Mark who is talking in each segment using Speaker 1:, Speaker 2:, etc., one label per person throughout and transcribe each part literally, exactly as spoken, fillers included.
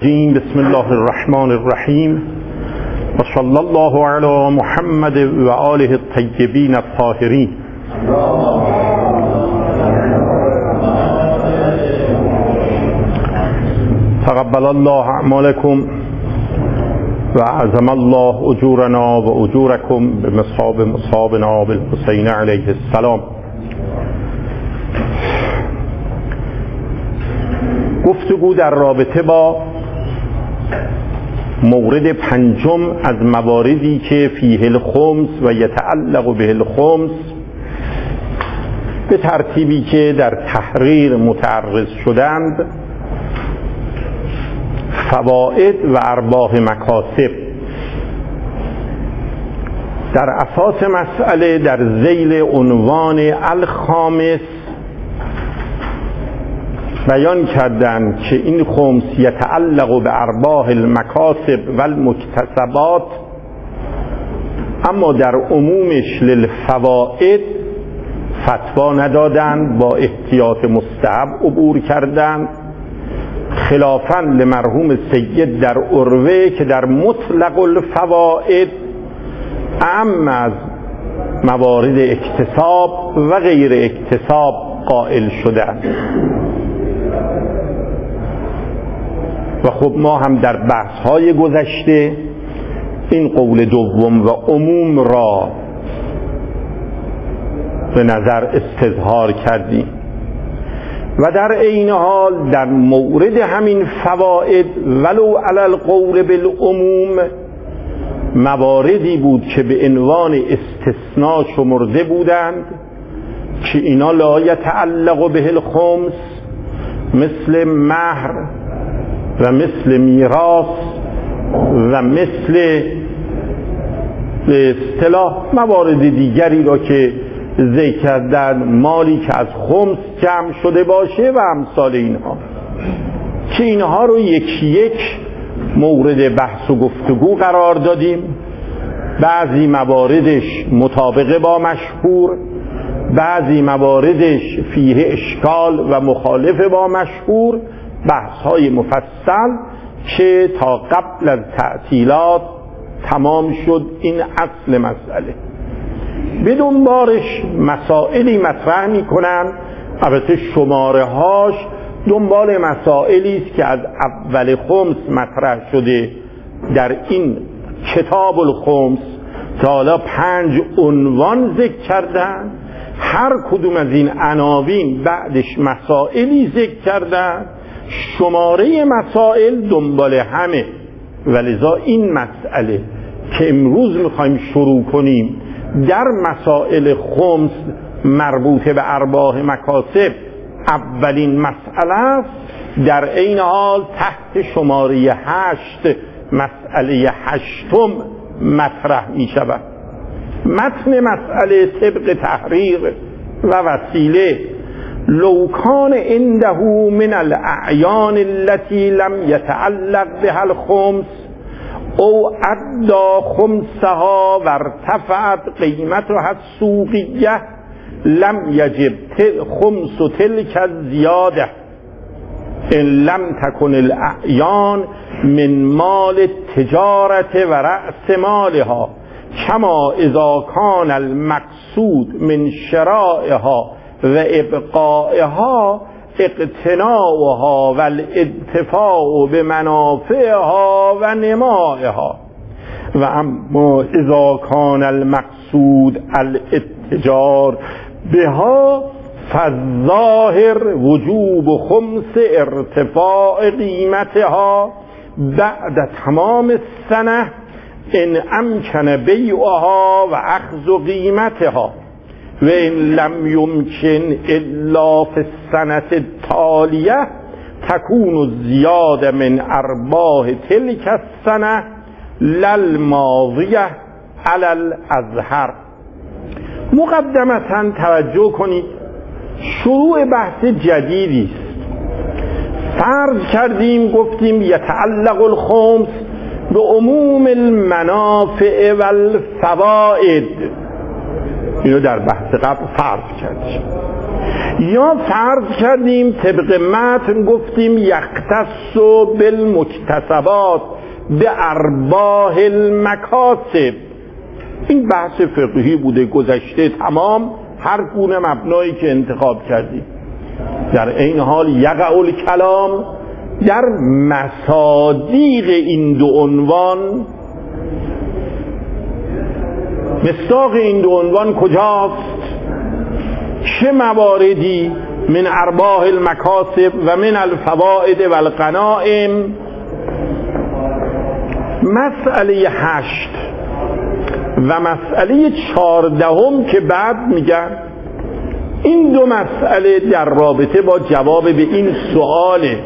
Speaker 1: بسم الله الرحمن الرحیم و صلی الله علی محمد و آله الطیبین الطاهرین. تقبل الله اعمالکم و اعظم الله اجورنا و اجورکم بمصاب مصابنا بالحسین علیه السلام. گفتگو در رابطه با مورد پنجم از مواردی که فیه الخمس و یتعلق به الخمس به ترتیبی که در تحریر متعرض شدند، فواید و ارباح مکاسب. در اساس مسئله در ذیل عنوان الخامس بیان کردند که این خمس یتعلق به ارباح المکاسب و المکتسبات، اما در عمومش للفواید فتوا ندادند، با احتیاط مستحب عبور کردند، خلافاً لمرحوم سید در عروه که در مطلق الفواید اعم از موارد اکتساب و غیر اکتساب قائل شدند. و خب ما هم در بحث‌های گذشته این قول دوم و عموم را به نظر استظهار کردیم و در عین حال در مورد همین فواید ولو علی القول بالعموم مواردی بود که به عنوان استثناء شمرده بودند که اینا لا یتعلق به الخمس، مثل مهر و مثل میراث و مثل به اصطلاح موارد دیگری را که ذکر کردن، مالی که از خمس جمع شده باشه و امثال اینها، که اینها رو یکی یک مورد بحث و گفتگو قرار دادیم. بعضی مواردش مطابق با مشهور، بعضی مواردش فیه اشکال و مخالف با مشهور، بحث های مفصل که تا قبل از تعطیلات تمام شد. این اصل مسئله. بدون بارش مسائلی مطرح می کنن، البته شماره هاش دنبال مسائلی است که از اول خمس مطرح شده در این کتاب الخمس، تا حالا پنج عنوان ذکر کردن، هر کدوم از این عناوین بعدش مسائلی ذکر کردن، شماره مسائل دنبال همه. ولذا این مسئله که امروز میخوایم شروع کنیم در مسائل خمس مربوط به ارباح مکاسب اولین مسئله است، در عین حال تحت شماره هشت مسئله هشتم مطرح می شود. متن مسئله طبق تحریر و وسیله: لو کان عنده من الاعیان التي لم يتعلق بها الخمس او ادى خمسها و ارتفعت قیمتها السوقیه لم یجب خمس تلك الزیاده ان لم تكن الاعیان من مال التجارة و رأس مالها، کما اذا کان المقصود من شرائها و ابقائها اقتناؤها و الانتفاع به منافعها و نمائها، و اما اذا کان المقصود الاتجار بها فالظاهر وجوب خمس ارتفاع قیمتها بعد تمام السنه ان امکن بیعها و اخذ قیمتها و ان لم یمکن الا فی السنه التالیه تکون الزیاده من ارباح تلک السنه للماضیه علی الازهر. مقدمتا توجه کنید، شروع بحث جدیدی است. فرض کردیم گفتیم یتعلق الخمس به عموم المنافع و الفواید، اینو در بحث قبل فرض کردیم. یا فرض کردیم طبق متن گفتیم یختص بالمکتسبات به ارباح المکاسب. این بحث فقهی بوده گذشته تمام، هر گونه مبنایی که انتخاب کردیم. در این حال یقع الکلام در مصادیق این دو عنوان. مصداق این دو عنوان کجاست؟ چه مواردی من ارباح المکاسب و من الفوائد و الغنائم؟ مسئله هشت و مسئله چهاردهم که بعد میگن این دو مسئله در رابطه با جواب به این سؤاله.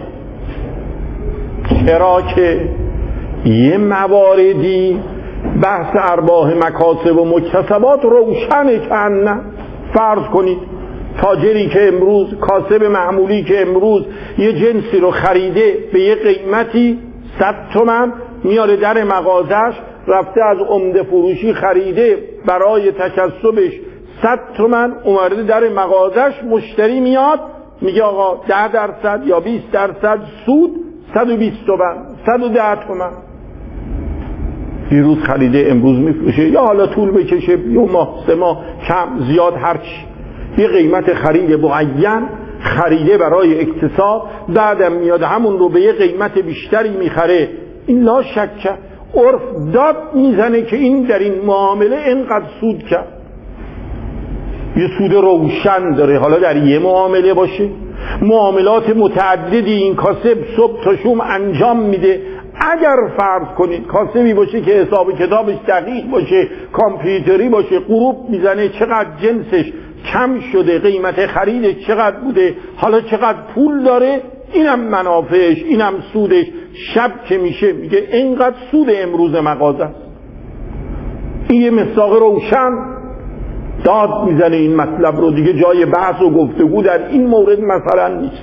Speaker 1: چرا که یه مواردی بحث ارباح مکاسب و مکتسبات روشنه که نه. فرض کنید تاجری که امروز، کاسب معمولی که امروز یه جنسی رو خریده به یه قیمتی صد تومن، میاره در مغازش، رفته از عمده فروشی خریده برای تکسبش صد تومن، اومده در مغازش، مشتری میاد میگه آقا ده درصد یا بیست درصد سود، صد و بیست تومن، صد و ده تومن. دیروز خریده امروز میفروشه، یا حالا طول بکشه یه ماه سه ماه کم زیاد هرچی، یه قیمت خرید معین خریده برای اکتساب، بعدم میاد همون رو به یه قیمت بیشتری میخره. این لا شک عرف داد میزنه که این در این معامله اینقدر سود کرد، یه سود روشن داره. حالا در یه معامله باشه، معاملات متعددی این کاسب صبح تا شام انجام میده. اگر فرض کنید کاسبی باشه که حساب کتابش دقیق باشه، کامپیوتری باشه، غروب میزنه چقدر جنسش کم شده، قیمت خریدش چقدر بوده، حالا چقدر پول داره، اینم منافعش، اینم سودش. شب که میشه میگه اینقدر سود امروز مغازه است. این یه مصداق روشن داد میزنه این مطلب رو. دیگه جای بحث و گفتگو در این مورد مثلا نیست.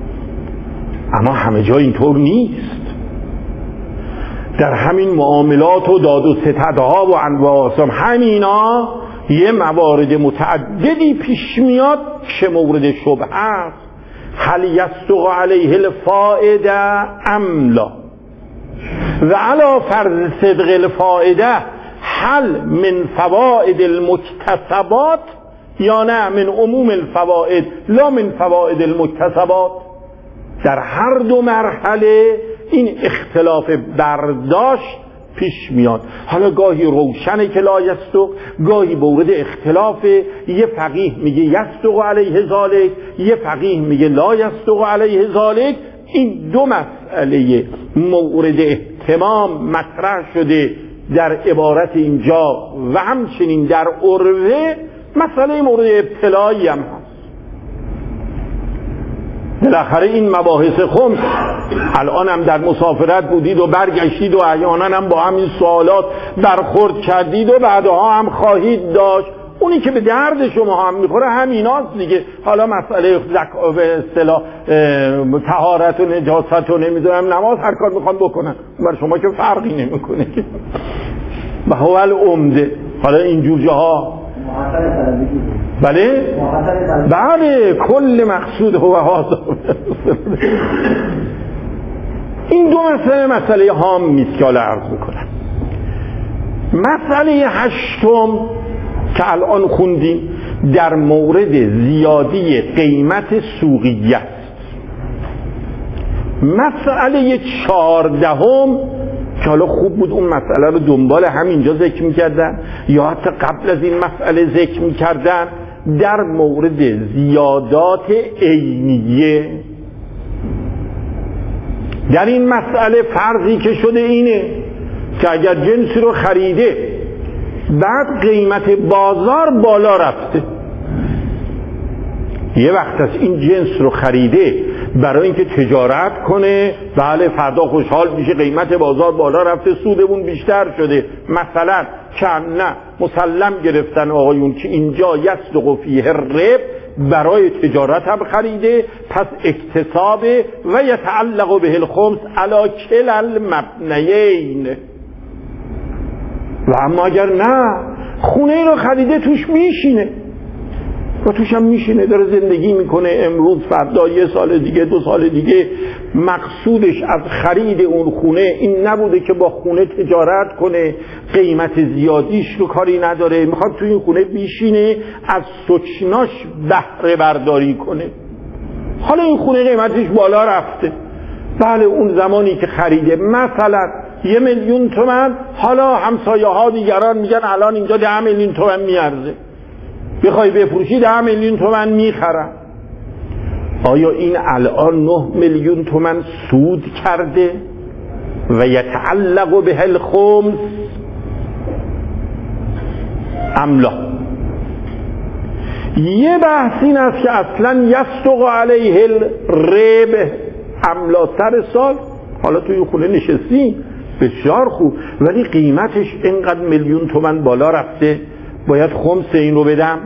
Speaker 1: اما همه جا اینطور نیست. در همین معاملات و داد و ستدها و انواع همینا یه موارد متعددی پیش میاد که مورد شبهه است. هل یصدق علیه الفائده ام لا، و علی فرض صدق الفائده هل من فوائد المکتسبات یا نه من عموم الفوائد لا من فوائد المکتسبات. در هر دو مرحله این اختلاف برداشت پیش میاد. حالا گاهی روشنه که لا یصدق، گاهی مورد اختلاف. یه فقیه میگه یصدق علیه ذالک، یه فقیه میگه لا یصدق علیه ذالک. این دو مسئله مورد اهتمام مطرح شده در عبارت اینجا و همچنین در عروه. مسئله مورد ابتلایی هم هست. بالاخره این مباحث خمس الان هم در مسافرت بودید و برگشتید و احیانا هم با همین سوالات برخورد کردید و بعدها هم خواهید داشت. اونی که به درد شما هم میخوره همیناست دیگه. حالا مسئله زکا به اصطلاح طهارت و نجاست و نمیدونم نماز هر کار میخوان بکنن، بر شما که فرقی نمیکنه و هو العمده. حالا اینجور جاها بله بله کل مقصود هو هذا. این دو مسئله مسئله هام میست که حالا عرض میکنم. مسئله هشتم که الان خوندیم در مورد زیادی قیمت سوقیه است. مسئله چهاردهم که حالا خوب بود اون مسئله رو دنبال همینجا ذکر میکردن یا حتی قبل از این مسئله ذکر میکردن، در مورد زیادات عینیه. در این مسئله فرضی که شده اینه که اگر جنسی رو خریده بعد قیمت بازار بالا رفته، یه وقت از این جنس رو خریده برای اینکه تجارت کنه، بله فردا خوشحال میشه قیمت بازار بالا رفته سودمون بیشتر شده، مثلا که نه مسلم گرفتن آقایون که اینجا یصدق فیه الربح، برای تجارت هم خریده، پس اکتساب و یتعلق به الخمس علی کل المبنیین. و اما اگر نه خونه رو خریده توش میشینه، و توش هم میشینه داره زندگی میکنه، امروز فردا یه سال دیگه دو سال دیگه. مقصودش از خرید اون خونه این نبوده که با خونه تجارت کنه، قیمت زیادیش رو کاری نداره، میخواد توی این خونه بیشینه از سکناش بهره برداری کنه. حالا این خونه قیمتش بالا رفته، بله اون زمانی که خریده مثلا یه میلیون تومن، حالا همسایه ها دیگران میگن الان اینجا ده میلیون تومن میارزه، بخوای بفروشی ده میلیون تومن میخرم. آیا این الان نه میلیون تومن سود کرده و یتعلق به الخمس ام لا؟ یه بحث این است که اصلا یصدق علیه الربح ام لا. سر سال حالا توی خونه نشستی بسیار خوب، ولی قیمتش اینقدر میلیون تومن بالا رفته، باید خمس این رو بدم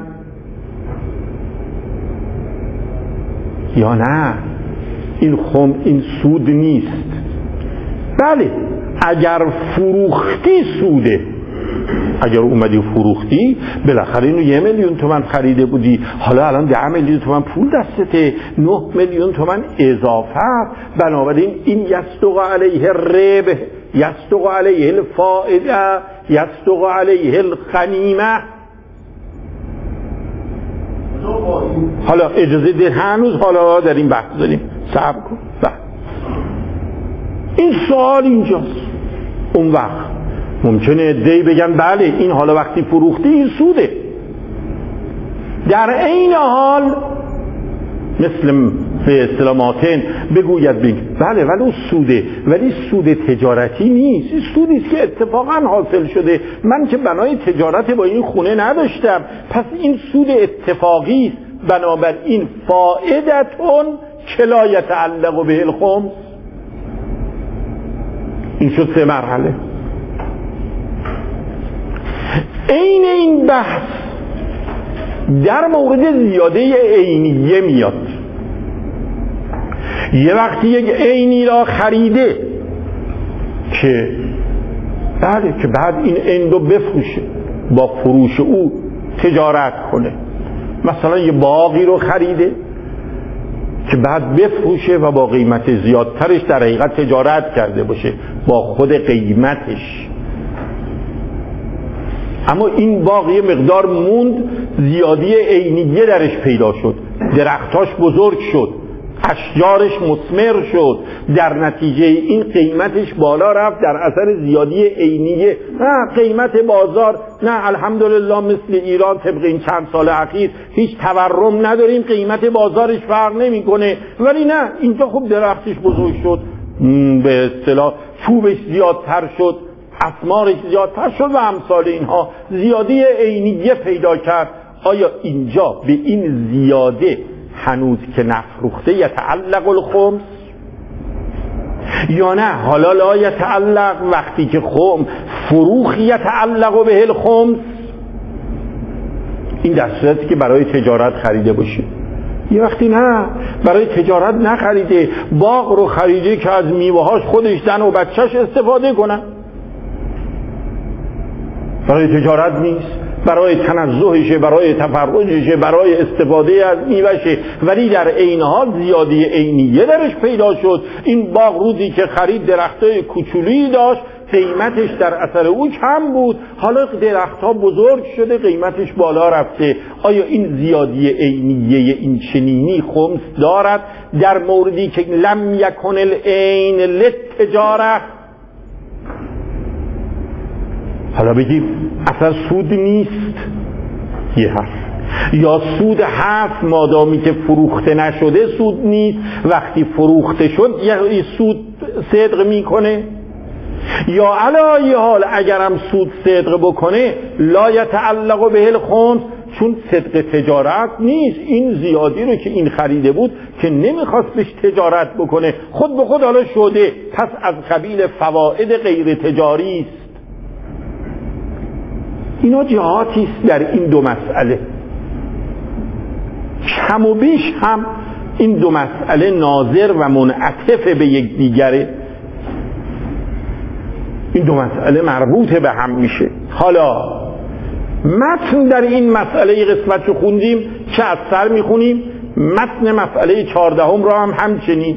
Speaker 1: یا نه؟ این خم این سود نیست. بله اگر فروختی سوده، اگر اومدی فروختی بالاخره اینو یه میلیون تومن خریده بودی، حالا الان ده میلیون تومن پول دستته، نه میلیون تومن اضافه، بنابراین این یصدق علیه الربح، یصدق علیه الفائده، یصدق علیه الغنیمه. حالا اجازه ده هنوز حالا در این بحث داریم، صبر کن. بحث این سوال اینجاست. اون وقت ممکنه دی بگن بله این حالا وقتی فروختی این سوده، در عین حال مثل به اصطلاحاتن بگوید بگید بله ولی اون سوده، ولی سود تجارتی نیست، این سودی است که اتفاقا حاصل شده، من که بنای تجارت با این خونه نداشتم، پس این سود اتفاقی است، بنابراین فائدتون کلا یتعلق به الخمس. این شد سه مرحله. عین این بحث در مورد زیاده عینیه میاد. یه وقتی یک عینی را خریده که بله که بعد این عین رو بفروشه، با فروش او تجارت کنه، مثلا یه باغی رو خریده که بعد بفروشه و با قیمت زیادترش در حقیقت تجارت کرده باشه با خود قیمتش. اما این باغ یه مقدار موند، زیادی عینیه درش پیدا شد، درختاش بزرگ شد، اشجارش مثمر شد، در نتیجه این قیمتش بالا رفت در اثر زیادی عینیه. نه قیمت بازار، نه الحمدلله مثل ایران طبق این چند سال اخیر هیچ تورم نداریم، قیمت بازارش فرق نمیکنه، ولی نه اینجا خوب درختش بزرگ شد، به اصطلاح چوبش زیادتر شد، اسمارش زیادتر شد و امثال اینها، زیادی عینیه پیدا کرد. آیا اینجا به این زیاده هنوز که نفروخته یتعلق الخمس یا نه؟ حالا لا یتعلق، وقتی که خم فروخ یتعلق به الخمس، این در صورتی که برای تجارت خریده باشه. یه وقتی نه برای تجارت نخریده، باغ رو خریده که از میوه‌هاش خودش زن و بچهش استفاده کنن، برای تجارت نیست، برای تنزهشه، برای تفرجشه، برای استفاده از میوهشه، ولی در عین حال زیادی عینیه درش پیدا شد. این باغ روزی که خرید درختای کوچولی داشت، قیمتش در اثر او کم بود، حالا درختها بزرگ شده، قیمتش بالا رفته. آیا این زیادی عینیه این چنینی خمس دارد در موردی که لم یکن العین للتجاره؟ حالا بگیم اصلا سود نیست، یه هست، یا سود هست مادامی که فروخته نشده سود نیست، وقتی فروخته شد یه سود صدق میکنه، یا علی حال اگرم سود صدق بکنه لا یتعلق به الخمس، چون صدق تجارت نیست، این زیادی رو که این خریده بود که نمیخواست بهش تجارت بکنه، خود به خود حالا شده، پس از قبیل فواید غیر تجاری است. اینا جهاتی است در این دو مسئله، کم و بیش هم این دو مسئله ناظر و منعطف به یک دیگره، این دو مسئله مربوط به هم میشه. حالا متن در این مسئله قسمت رو خوندیم که از سر میخونیم، متن مسئله چهاردهم را هم همچنین.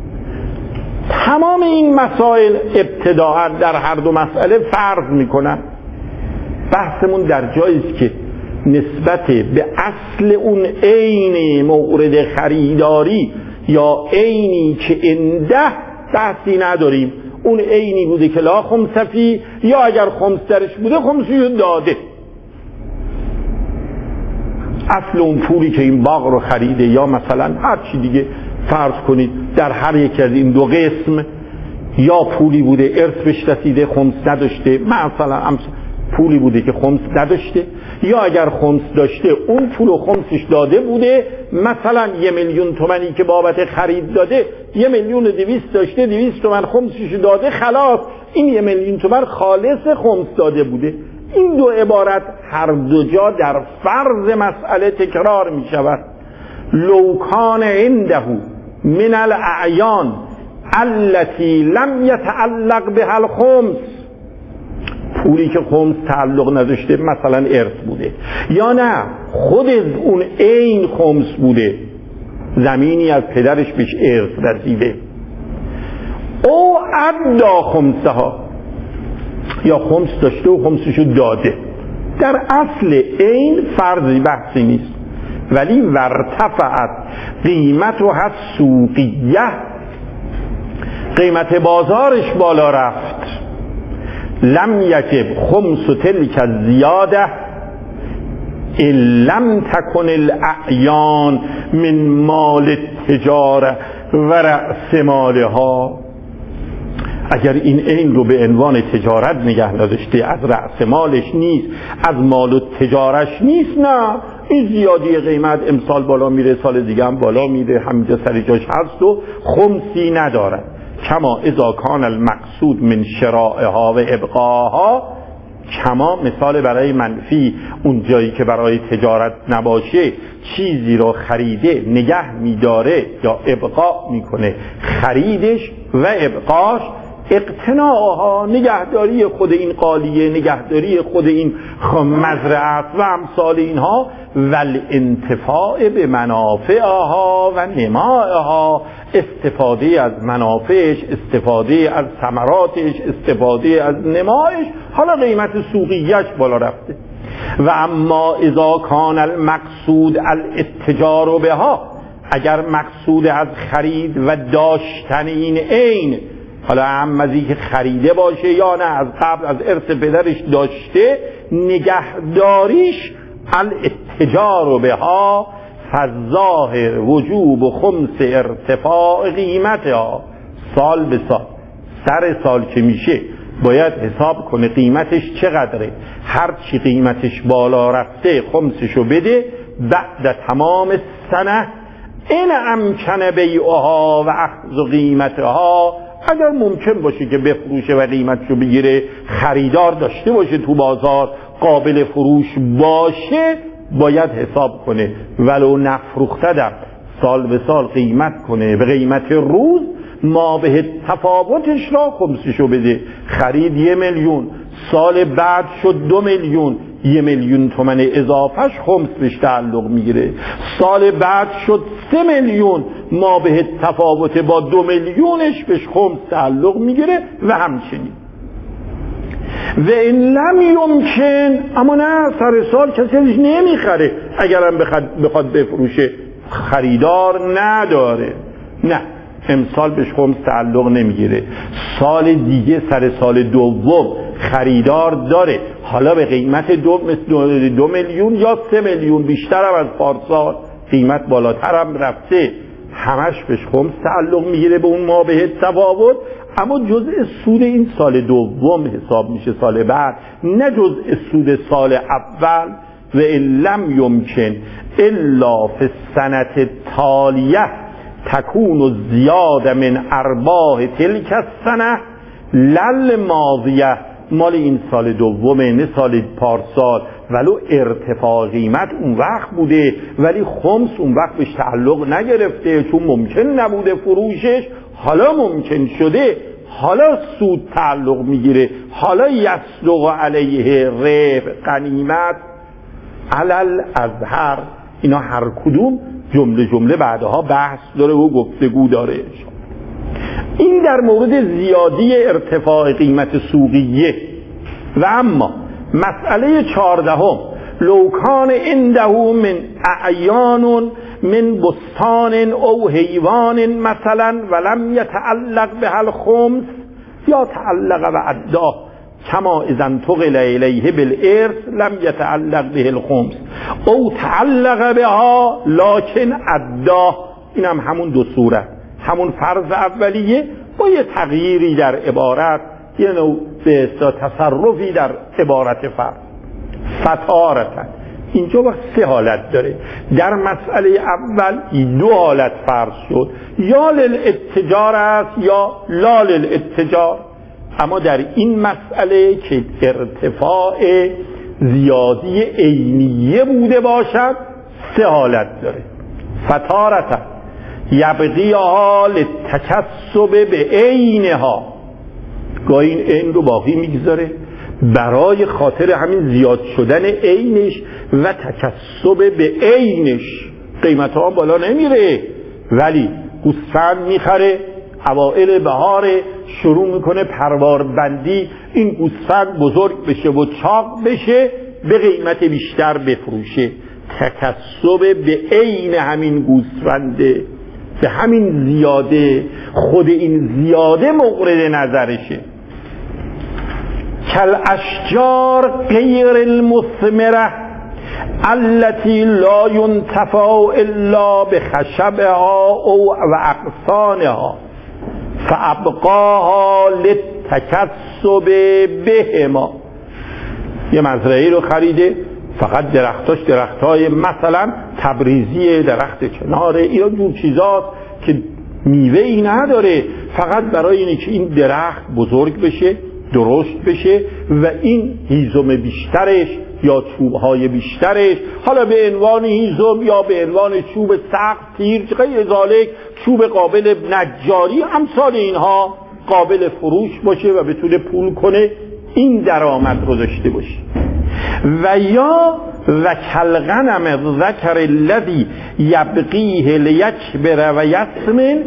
Speaker 1: تمام این مسائل ابتداء در هر دو مسئله فرض میکنن. بحثمون در جایی است که نسبت به اصل اون عین مورد خریداری یا عینی که انده بحثی نداریم. اون عینی بوده که لا خمس فی، یا اگر خمس درش بوده خمسیو داده. اصل اون پولی که این باغ رو خریده یا مثلا هر چی دیگه فرض کنید در هر یک از این دو قسم، یا پولی بوده ارث بهش رسیده خمس نداشته، مثلا پولی بوده که خمس نداشته، یا اگر خمس داشته اون پول و خمسش داده بوده، مثلا یه میلیون تومنی که بابت خرید داده یه میلیون و دویست داشته، دویست تومن خمسش داده، خلاص این یه میلیون تومن خالص خمس داده بوده. این دو عبارت هر دو جا در فرض مسئله تکرار می شود. لو کان عنده من الاعیان التي لم يتعلق بها الخمس، پولی که خمس تعلق نداشته مثلا ارث بوده، یا نه خود اون عین خمس بوده، زمینی از پدرش بهش ارث رسیده، او ادا خمسها، یا خمس داشته و خمسشو داده. در اصل عین فرضی بحثی نیست، ولی ورتفعت قیمتها سوقیه، قیمت بازارش بالا رفت، لم یجب خمس تلک الزیاده ان لم تکن الاعیان من مال التجاره و رأس مالها. اگر این عین رو به عنوان تجارت نگه نداشته، از رأس مالش نیست، از مال و تجارش نیست، نه این زیادی قیمت امسال بالا میره سال دیگه هم بالا میره، همینجا سر جاش هست و خمسی ندارد. کما اذا کان المقصود من شرائها و ابقاها، کما مثال برای منفی اون جایی که برای تجارت نباشه چیزی رو خریده نگه میداره یا ابقا میکنه، خریدش و ابقاش، اقتناعها نگهداری خود این قالیه، نگهداری خود این مزرعه و امثال اینها، والانتفاع به منافعها و نمائها، استفاده از منافعش، استفاده از ثمراتش، استفاده از نمایش، حالا قیمت سوقیش بالا رفته. و اما اذا کان المقصود الاتجار بها، اگر مقصود از خرید و داشتن این عین، حالا هم از که خریده باشه یا نه از قبل از ارث پدرش داشته، نگهداریش الاتجار بها، فالظاهر وجوب خمس ارتفاع قیمتها سال به سال، سر سال که میشه باید حساب کنه قیمتش چقدره، هر چی قیمتش بالا رفته خمسشو بده بعد تمام سنه. این امکن بیعها و اخذ قیمتها، اگر ممکن باشه که بفروشه و قیمتشو بگیره، خریدار داشته باشه تو بازار، قابل فروش باشه، باید حساب کنه ولو نفروخته در سال به سال قیمت کنه به قیمت روز، ما به تفاوتش را خمسشو بده. خرید یه میلیون، سال بعد شد دو میلیون، یه میلیون تومن اضافهش خمس بهش تعلق میگیره. سال بعد شد سه میلیون، ما به تفاوت با دو میلیونش بهش خمس تعلق میگیره و همچنین. و این لم یمکن، اما نه سر سال کسی ازش نمیخره، اگرم بخواد, بخواد بفروشه خریدار نداره، نه امسال بهش خمس تعلق نمیگیره، سال دیگه سر سال دوم خریدار داره، حالا به قیمت دو, دو, دو میلیون یا سه میلیون بیشتر هم از پارسال، قیمت بالاتر هم رفته، همش بهش خمس تعلق میگیره به اون ما به تفاوت، اما جزء سود این سال دوم حساب میشه سال بعد، نه جزء سود سال اول. و ان لم یمکن الا فی السنه التالیه تکون زیاده من ارباح تلک السنه لل ماضیه، مال این سال دومه نه سال پارسال، ولو ارتفاع قیمت اون وقت بوده ولی خمس اون وقت بهش تعلق نگرفته چون ممکن نبوده فروشش، حالا ممکن شده، حالا سود تعلق میگیره، حالا یصدق علیه ربح غنیمت علل ازهر. اینا هر کدوم جمله جمله بعدها بحث داره و گفتگو داره. این در مورد زیادی ارتفاع قیمت سوقیه. و اما مسئله چهاردهم، لوکان عنده من اعیان من بستان او حیوان مثلا ولم یتعلق به الخمس یا تعلق و عدا کما اذا انتقل الیه بالارث لم یتعلق به الخمس او تعلق بها لکن عدا. این هم همون دو صورت، همون فرض اولیه با یه تغییری در عبارت، یه نوع به تصرفی در عبارت فرض. فتارتن اینجا وقت سه حالت داره. در مسئله اول دو حالت فرض شد، یا للاتجار است یا لا للاتجار. اما در این مسئله که ارتفاع زیادی عینیه بوده باشد سه حالت داره. فتارتن یبقیها للتکسب به عینها، گاهی این عین رو باقی میگذاره برای خاطر همین زیاد شدن عینش و تکسب به عینش. قیمت ها بالا نمیره ولی گوسفند میخره، اوائل بهار شروع میکنه پروار بندی، این گوسفند بزرگ بشه و چاق بشه به قیمت بیشتر بفروشه. تکسب به عین همین گوسفنده، به همین زیاده، خود این زیاده مورد نظرشه. کل اشجار غیر المثمره التي لا ينتفع الا بخشبها او و اغصانها فابقاها للتکسب بهما. یه مزرعه رو خریده، فقط درختاش درختای مثلا تبریزی، درخت کناره، یا جور چیزاست که میوه ای نداره، فقط برای اینه که این درخت بزرگ بشه، درشت بشه و این هیزم بیشترش یا چوبهای بیشترش، حالا به عنوان هیزم یا به عنوان چوب سخت، تیر، غیر ذالک، چوب قابل نجاری، امثال اینها قابل فروش باشه و بتونه پول کنه، این درآمد رو داشته باشه. و یا و کلغنم ذکر الذی یبقیه لیکبر و یسمن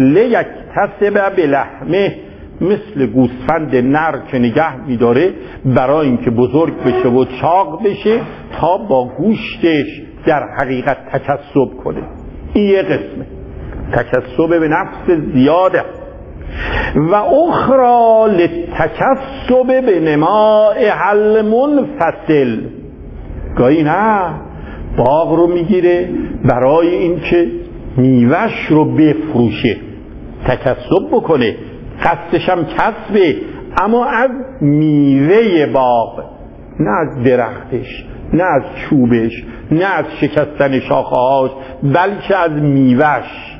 Speaker 1: لیکتسب بلحمه، مثل گوسفند نر که نگه میداره برای اینکه بزرگ بشه و چاق بشه تا با گوشتش در حقیقت تکسب کنه. این یه قسمه، تکسب به نفس زیاده. و اخرى للتکسب به نماء المنفصل، گاهی نه باغ رو میگیره برای اینکه میوهش رو بفروشه، تکسب بکنه، قصدش هم کسبه، اما از میوه باغ، نه از درختش، نه از چوبش، نه از شکستن شاخه‌هاش، بلکه از میوهش.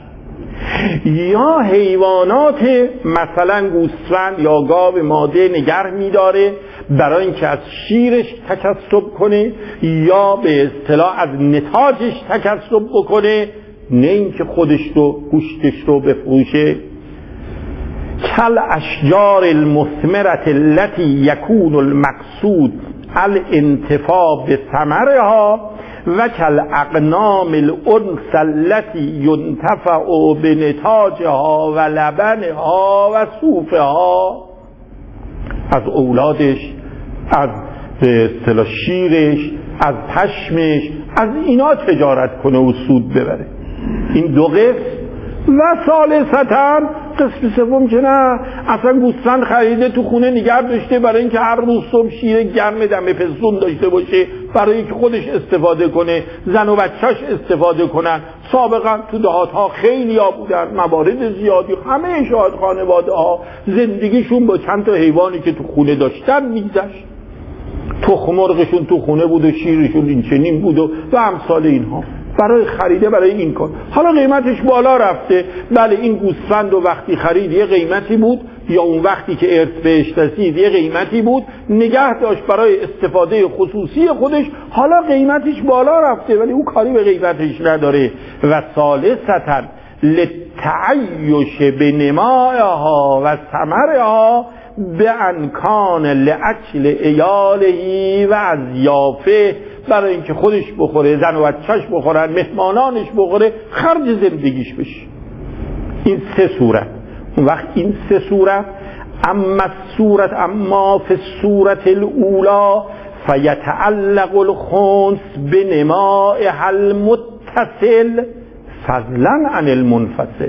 Speaker 1: یا حیوانات مثلا گوسفند یا گاو ماده نگه میداره برای اینکه از شیرش تکسب کنه یا به اصطلاح از نتاجش تکسب بکنه، نه اینکه خودش رو گوشتش رو بفروشه. کل اشجار المثمرة التي یکون المقصود الانتفاع بثمرها و کل اقنام الانثى التي ينتفع بنتاجها و لبنها و صوفها، از اولادش، از به اصطلاح شیرش، از پشمش، از اینا تجارت کنه و سود ببره. این دو قسم. و ثالثاً قسم سوم که نه، اصلا گوسفند خریده تو خونه نگه داشته برای اینکه هر روز صبح شیر گرم دم پستون داشته باشه برای اینکه خودش استفاده کنه، زن و بچه‌اش استفاده کنن. سابقا تو دهات‌ها خیلی ها بودن، موارد زیادی، همه شاید خانواده ها زندگیشون با چند تا حیوانی که تو خونه داشتن میگذشت. تخم مرغشون تو خونه بود و شیرشون این چنین بود و, و امثال اینها، برای خریده برای این کار. حالا قیمتش بالا رفته، بله این گوسفند و وقتی خرید یه قیمتی بود، یا اون وقتی که ارث بهش رسید یه قیمتی بود، نگه داشت برای استفاده خصوصی خودش، حالا قیمتش بالا رفته ولی او کاری به قیمتش نداره. و ثالثاً للتعیش بنمائها و ثمرها به انکان لاکل عیاله و اضیافه برای اینکه خودش بخوره، زن و بچه‌ش بخورن، مهمانانش بخوره، خرج زندگیش بشه. این سه صورت. اون وقت این سه صورت، اما صورت اما فی صورت الاولا فیتعلق الخمس بنماء المتصل فضلا عن المنفصل.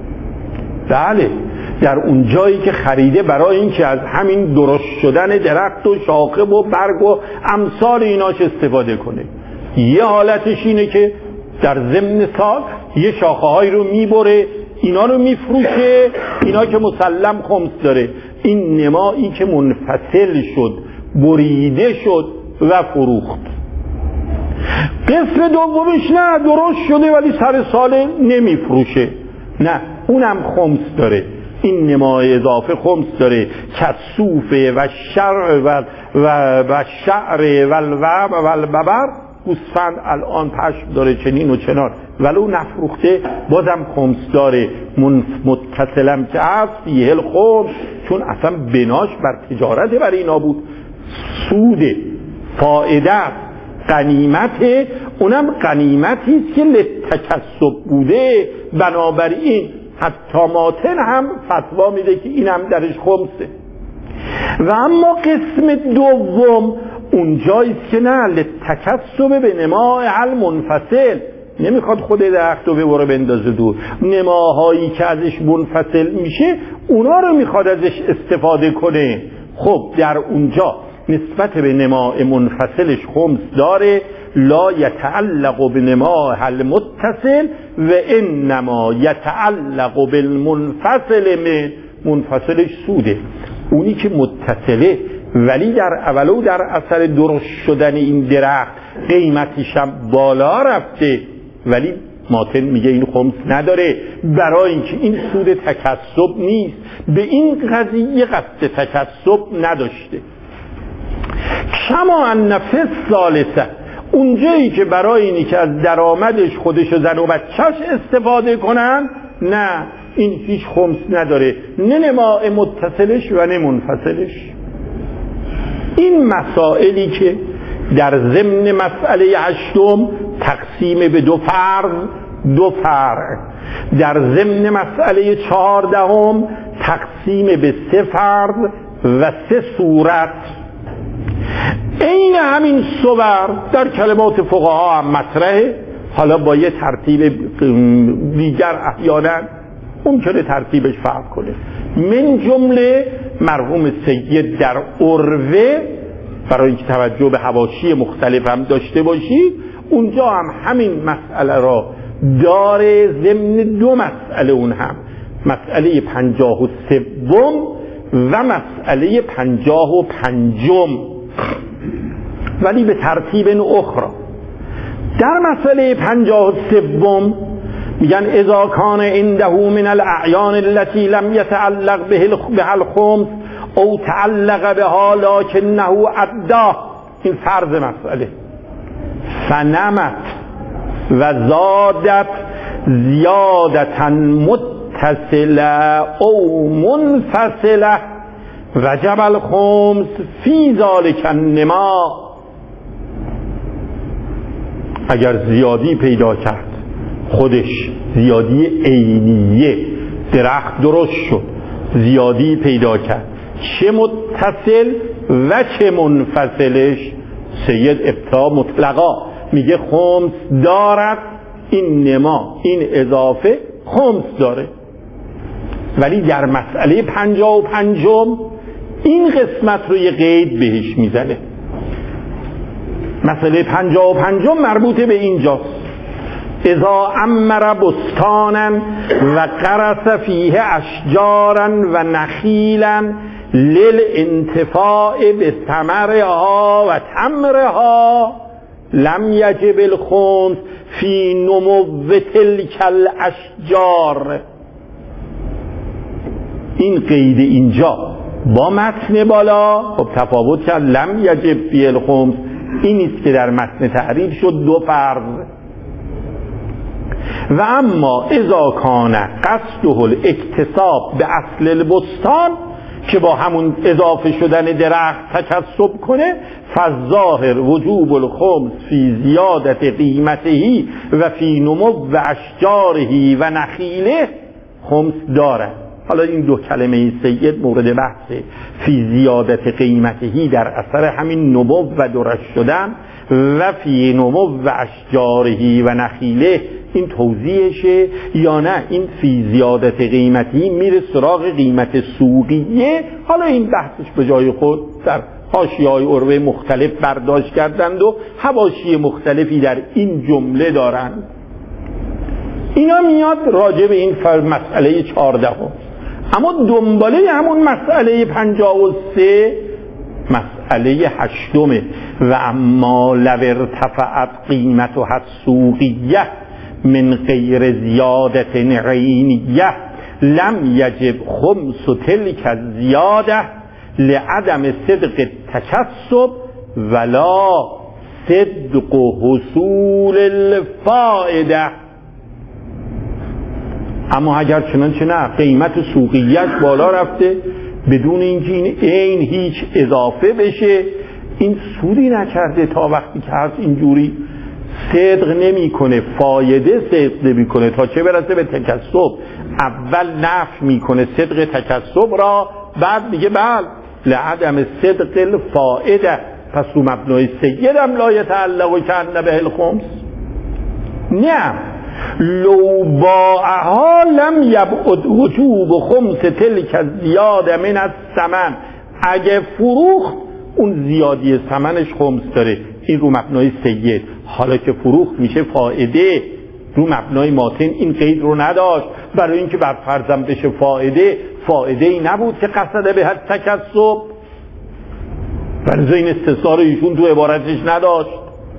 Speaker 1: بله، در اون جایی که خریده برای اینکه از همین درشت شدن درخت و شاخه و برگ و امثال ایناش استفاده کنه، یه حالتش اینه که در ضمن سال یه شاخه هایی رو میبره، اینا رو میفروشه، اینا که مسلم خمس داره. این نمایی که منفصل شد، بریده شد و فروخت. قسم دومش نه، درست شده ولی سر سال نمیفروشه، نه، اونم خمس داره. این نمای اضافه خمس داره، کسوفه و شرع و و شعر و الوعب و الببر. گوسفند الان پشم داره چنین و چنان، ولو نفروخته بازم خمس داره. متصلم که هست فیه الخمس، چون اصلا بناش بر تجارت برای اینا بود، سود، فائده، غنیمت، اونم غنیمتی است که لتکسب بوده. بنابراین حتی ماتن هم فتوا میده که اینم درش خمسه. و اما قسم دوم اونجاییست که نه، لتکسب به نماء المنفصل، نمیخواد خود درخت رو ببره بندازه دور، نماهایی که ازش منفصل میشه اونا رو میخواد ازش استفاده کنه. خب در اونجا نسبت به نماء منفصلش خمس داره، لا یتعلق بنماء المتصل و انما یتعلق بالمنفصل. من منفصلش سوده، اونی که متصله ولی در اولو در اثر درشت شدن این درخت قیمتش هم بالا رفته، ولی ماتن میگه این خمس نداره، برای اینکه این سود تکسب نیست، به این قضیه قصد تکسب نداشته. کما ان نفس ثالثه، اونجایی که برای اینی که از درآمدش خودش و زن و بچهش استفاده کنن، نه، این هیچ خمس نداره، نه نماء متصلش و نه منفصلش. این مسائلی که در ضمن مسئله هشتم تقسیم به دو فرض، دو فرع، در ضمن مسئله چهاردهم تقسیم به سه فرض و سه صورت، این همین صور در کلمات فقها هم مطرحه، حالا با یه ترتیب دیگر احیانا ممکنه ترتیبش فرق کنه. من جمله مرحوم سید در عروه، برای اینکه توجه به حواشی مختلف هم داشته باشید، اونجا هم همین مسئله را داره ضمن دو مسئله، اون هم مسئله پنجاه و سوم و مسئله پنجاه و پنجم، ولی به ترتیب اخرى. در مسئله پنجاه و سوم میگن اذا کان عنده من الاعیان التي لم يتعلق بها الخمس او تعلق بها لکنه عدا، این فرض مسئله، فنمت و زادت زیادتا متصله او منفصله وجب الخمس فی ذلک النما. اگر زیادی پیدا کرد، خودش زیادی عینیه، درخت درست شد، زیادی پیدا کرد، چه متصل و چه منفصلش، سید ابتدا مطلقا میگه خمس دارد، این نما، این اضافه خمس داره. ولی در مسئله پنجاه و پنجم این قسمت رو یه قید بهش میزنه. مسئله پنجاه و پنجم مربوط به اینجاست. اذا امر بستانا و قرص فیه اشجارا و نخیلا للانتفاع به ثمرها و تمرها لم یجب الخمس فی نمو تلک الاشجار. این قید اینجا با متن بالا خب تفاوت کرد، لم یجب فی الخمس، این نیست که در متن تحریر شد دو فرض. و اما اذا کان قصده الاکتساب به اصل البستان که با همون اضافه شدن درخت تکسب کنه، فالظاهر وجوب الخمس فی زیادت قیمته و فی نمو و اشجاره و نخیله خمس داره. حالا این دو کلمه سید مورد بحثه. فی زیادت قیمتهی در اثر همین نمو و درشت شدن، و فی نمو و اشجارهی و نخیله این توضیحشه، یا نه این فی زیادت قیمتی میره سراغ قیمت سوقیه. حالا این بحثش به جای خود در حاشیه‌های عروه مختلف برداشت کردند و حواشی مختلفی در این جمله دارند. اینا میاد راجع به این مسئله چهاردهم. اما دنباله همون مسئله پنجاه و سه مسئله هشتمه. و اما لو ارتفعت قیمتها السوقیه من غیر زیادت عینیه لم یجب خمس تلک الزیاده لعدم صدق التکسب ولا صدق حصول الفائده. اما اگر چنانچه نه قیمت سوقیت بالا رفته بدون اینکه این عین هیچ اضافه بشه، این سودی نکرده تا وقتی که هست اینجوری صدق نمی کنه، فایده صدق نمی کنه تا چه برسه به تکسب. اول نفی می کنه صدق تکسب را، بعد میگه بل لعدم صدق الفائده، پس رو مبنای سیدم لا یتعلق کأن به الخمس. نه، لو باعها لم یبعد وجوب خمس تلک الزیاده من الثمن. اگه فروخت اون زیادی ثمنش خمس داره، این رو مبنای سید. حالا که فروخت میشه فائده، رو مبنای ماتن این قید رو نداشت، برای اینکه بر فرضم بشه فائده، فائده ای نبود که قصد به تکسب، برای این استثناء رو ایشون تو عبارتش نداشت.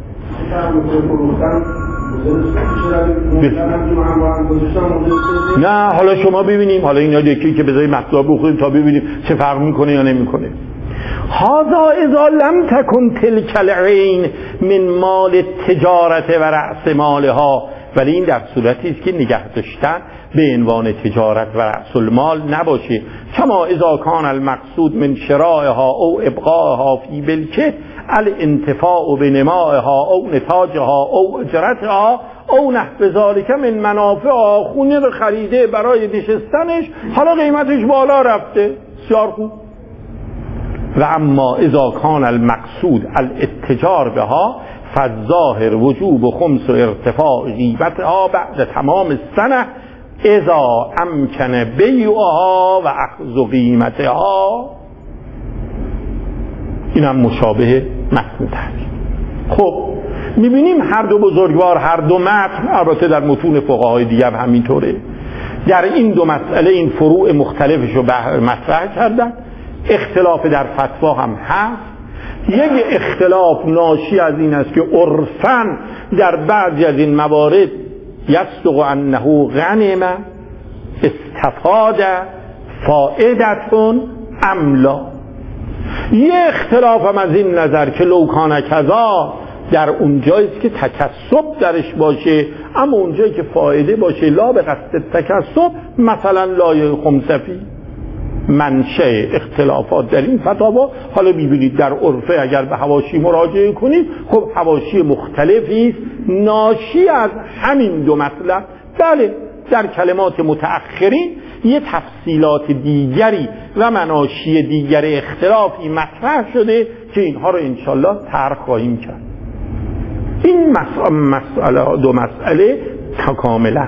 Speaker 1: نه حالا شما ببینیم، حالا این یکی که بذاری مطلب بخوریم تا ببینیم چه فرق میکنه یا نمیکنه. هذا اذا لم تکن تلک العین من مال تجارت و رأس مالها، ولی این در صورتی است که نگه داشتن به عنوان تجارت و رأس المال نباشه. کما اذا کان المقصود من شرائها او ابقائها فی بلکه الانتفاع بنمائها او نتاجها او اجرتها او نحو ذالک من منافعها. خونه رو خریده برای نشستنش، حالا قیمتش بالا رفته، بسیار خوب. و اما اذا کان المقصود الاتجار بها فالظاهر وجوب خمس و ارتفاع قیمتها بعد تمام السنه اذا امکن بیعها و اخذ قیمتها. این هم مشابه متن تحریم. خب میبینیم هر دو بزرگوار، هر دو متن، البته در متون فقهای دیگه هم همینطوره، در این دو مسئله این فروع مختلفش رو مطرح کردن. اختلاف در فتوا هم هست. یک اختلاف ناشی از این است که عرفاً در بعضی از این موارد یصدق انه غنم استفاد فائدتون املا. یه اختلاف هم از این نظر که لو کان کذا، در اونجاییست که تکسب درش باشه، اما اونجایی که فایده باشه لا به قصد تکسب، مثلا لایه خمسفی. منشه اختلافات در این فتاوا، حالا ببینید در عرفه اگر به حواشی مراجعه کنید، خب حواشی مختلفی است ناشی از همین دو مطلب. بله در کلمات متأخرین یه تفصیلات دیگری و مناشی دیگر اختلافی مطرح شده که اینها رو انشالله طرح خواهیم کرد. این مسئله دو مسئله کاملا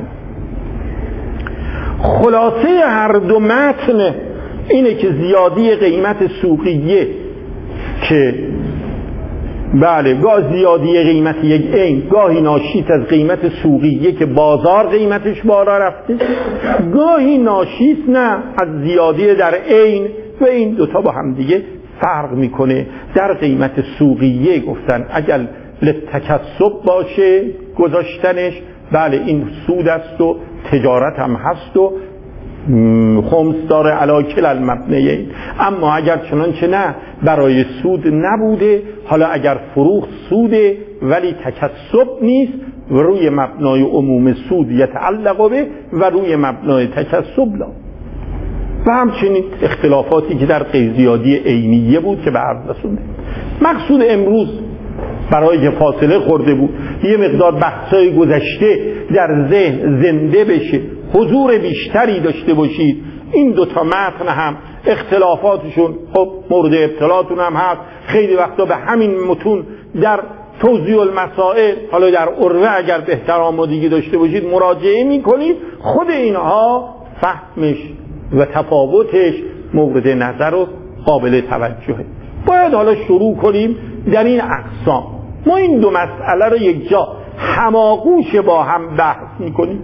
Speaker 1: خلاصه هر دو متن اینه که زیادی قیمت سوقیه که بله گاه زیادی قیمت یک عین، گاهی ناشیت از قیمت سوقیه که بازار قیمتش بالا رفته، گاهی ناشیت نه از زیادی در عین، و این دوتا با هم دیگه فرق میکنه. در قیمت سوقیه گفتن اگر لتکسب باشه گذاشتنش، بله این سود است و تجارت هم هست و خمس داره علی کل المبنیین. اما اگر چنانچه نه برای سود نبوده، حالا اگر فروخت سوده ولی تکسب نیست، و روی مبنای عموم سود یتعلق به و روی مبنای تکسب لا. و همچنین اختلافاتی که در قیضیادی عینیه بود که به عرض رسونده. مقصود امروز برای که فاصله خورده بود یه مقدار بحثای گذشته در ذهن زنده بشه، حضور بیشتری داشته باشید. این دوتا متن هم اختلافاتشون خب مورد ابتلاتون هم هست، خیلی وقتا به همین متون در توضیح المسائل، حالا در عروه اگر بهتر آمادگی داشته باشید مراجعه میکنید، خود اینها فهمش و تفاوتش مورد نظر و قابل توجهه. باید حالا شروع کنیم در این اقسام. ما این دو مسئله رو یک جا هماغوش با هم بحث میکنیم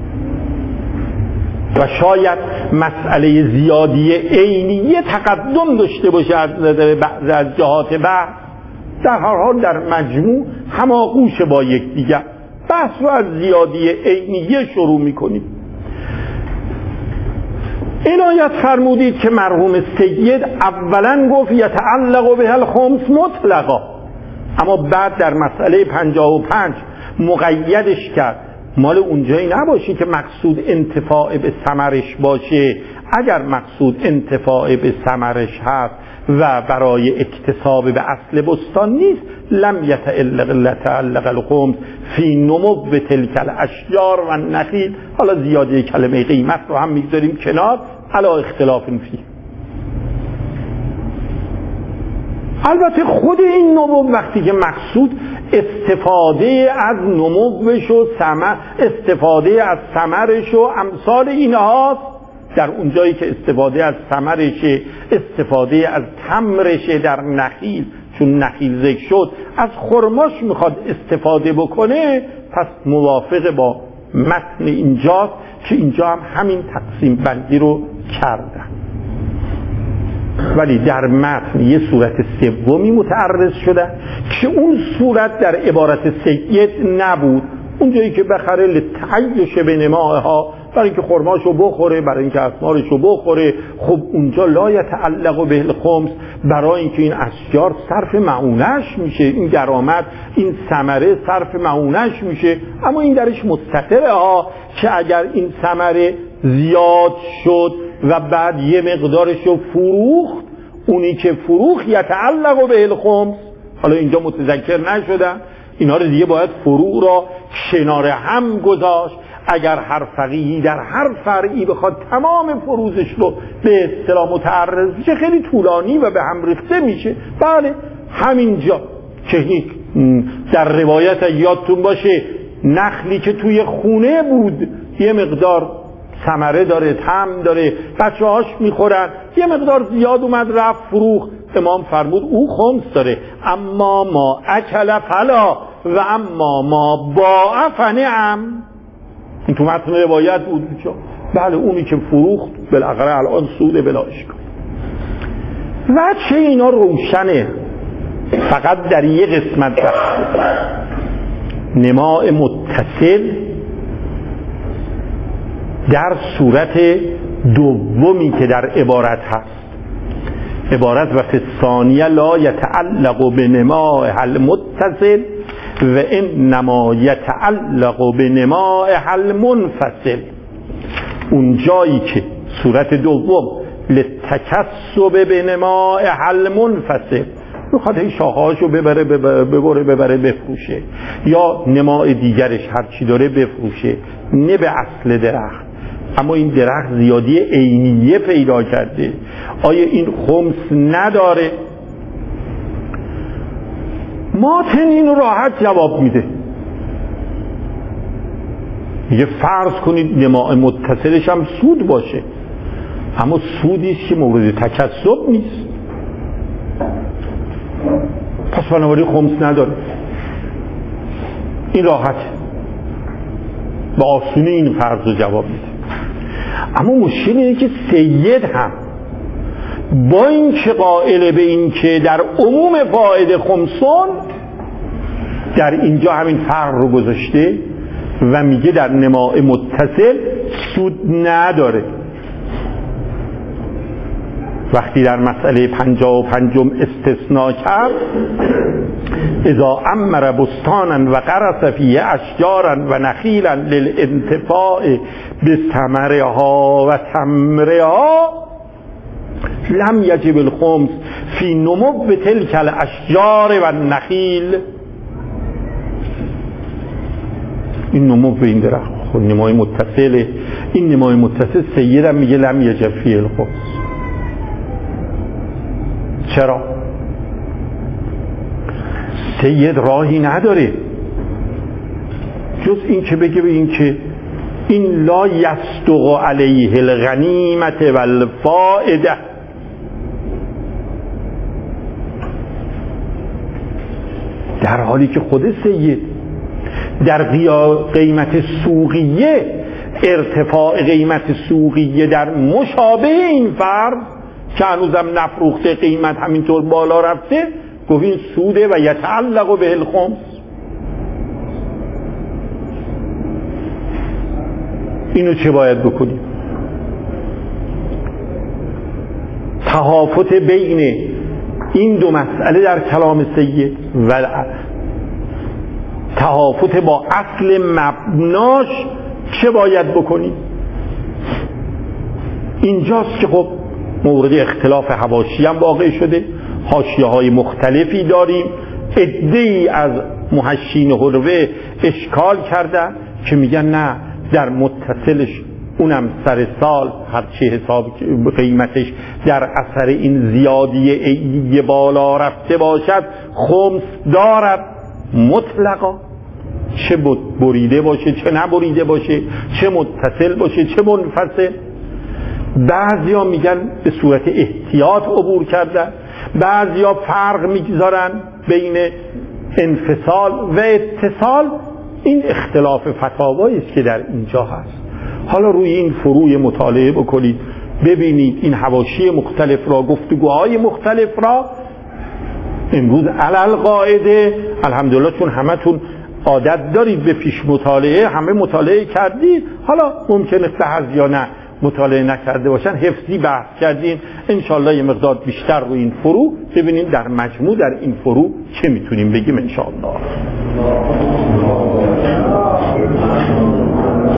Speaker 1: و شاید مسئله زیادی عینیه تقدم داشته باشه از نظر بعض از جهات بحث، در هر حال در مجموع هماغوش با یکدیگر. بحث رو از زیادی عینیه شروع میکنیم. عنایت فرمودید که مرحوم سید اولا گفت یتعلق به الخمس مطلقا، اما بعد در مسئله پنجاه و پنج مقیدش کرد. مال اونجایی نباشی که مقصود انتفاع به ثمرش باشه. اگر مقصود انتفاع به ثمرش هست و برای اکتساب به اصل بستان نیست، لم یتعلق الخمس فی نمو تلک الاشجار و النخیل. حالا زیاده کلمه قیمت رو هم میگذاریم کنار، علا اختلاف فی. البته خود این نمو وقتی که مقصود استفاده از نموش و ثمر، استفاده از ثمرش و امثال اینهاست، در اونجایی که استفاده از ثمرش، استفاده از تمرش در نخیل، چون نخیل ذکر شد، از خرماش میخواد استفاده بکنه، پس موافق با متن اینجاست که اینجا هم همین تقسیم بندی رو کردن. ولی در متن یه صورت سومی متعرض شده که اون صورت در عبارت سید نبود. اونجایی که بخره لتعیش به نماها، برای اینکه خرماشو بخوره، برای اینکه اسمارشو بخوره. خب اونجا لا یتعلق به الخمس، برای اینکه این اشجار صرف معونش میشه، این درآمد، این ثمره صرف معونش میشه. اما این درش مستتره ها که اگر این ثمره زیاد شد و بعد یه مقدارشو فروخت، اونی که فروخت یتعلق به الخمس. حالا اینجا متذکر نشدن، اینا رو دیگه باید فروع را کنار هم گذاشت. اگر هر فقیهی در هر فرعی بخواد تمام فروزش رو به اصطلاح متعرض بشه، خیلی طولانی و به هم ریخته میشه. بله همینجا که در روایت یادتون باشه نخلی که توی خونه بود یه مقدار ثمره داره، طعم داره، بچه هاش میخورن، یه مقدار زیاد اومد رفت فروخت، امام فرمود او خمس داره. اما ما اکل فلا و اما ما باع فنعم. این تو متن روایت بود. بله اونی که فروخت بالاخره الان سود بلا اشکال. وجه اینا روشنه، فقط در یه قسمت نماء متصل در صورت دومی که در عبارت هست. عبارت و فی الثانیه لا یتعلق به نماء المتصل و انما یتعلق به نماء المنفصل. اون جایی که صورت دوم لتکسب به نماء المنفصل، میخواد این شاخهاشو ببره ببره ببره بفروشه، یا نماء دیگرش هر چی داره بفروشه، نه به اصل درخت. اما این درخت زیادی عینیه پیدا کرده، آیا این خمس نداره؟ ماتن این راحت جواب میده. یه فرض کنید نماء متصلش هم سود باشه، اما سودیست که مورد تکسب نیست، پس بنابراین خمس نداره. این راحت با آسونی این فرض رو جواب میده. اما مشکل اینه که سید هم با این که قائل به این که در عموم فائده خمسون، در اینجا همین فرق رو گذاشته و میگه در نماء متصل سود نداره. وقتی در مسئله پنجاه و پنجم استثناء کرد اذا امر بستانا و غرس فیه اشجارا و نخیلا للانتفاع به ثمرها و تمرها، لم یجب الخمس فی نمو تلک الاشجار و النخیل. این نمو به این درخت خود نمای متصله، این نمای متصل سیدم میگه لم یجب فی الخمس. چرا؟ سید راهی نداره جز این که بگه به این که این لا یصدق علیه الغنیمت و الفائده. در حالی که خود سید در قیمت سوقیه، ارتفاع قیمت سوقیه در مشابه این فرض که هنوزم نفروخته قیمت همینطور بالا رفته، گفت این سوده و یتعلق به الخمس. اینو چه باید بکنیم؟ تهافت بین این دو مسئله در کلام سید و تهافت با اصل مبناش چه باید بکنیم؟ اینجاست که خب مورد اختلاف حواشی هم واقع شده. حاشیه های مختلفی داریم. عده‌ای از محشین حلوه اشکال کردن که میگن نه، در متصلش اونم سر سال هرچی حساب قیمتش در اثر این زیادی بالا رفته باشد خمس دارد مطلقا، چه بریده باشه چه نبریده باشه، چه متصل باشه چه منفصل. بعضیا میگن به صورت احتیاط عبور کردن، بعضیا فرق میگذارن بین انفصال و اتصال. این اختلاف فتاوایی است که در اینجا هست. حالا روی این فروع مطالعه بکنید، ببینید این حواشی مختلف را، گفتگوهای مختلف را. امروز علل قاعده الحمدلله چون همتون عادت دارید به پیش مطالعه، همه مطالعه کردید، حالا ممکنه بعض یا نه مطالعه نکرده باشن، حفظی بحث کردین. انشالله یه مقدار بیشتر روی این فروع ببینیم در مجموع در این فروع چه میتونیم بگیم انشالله.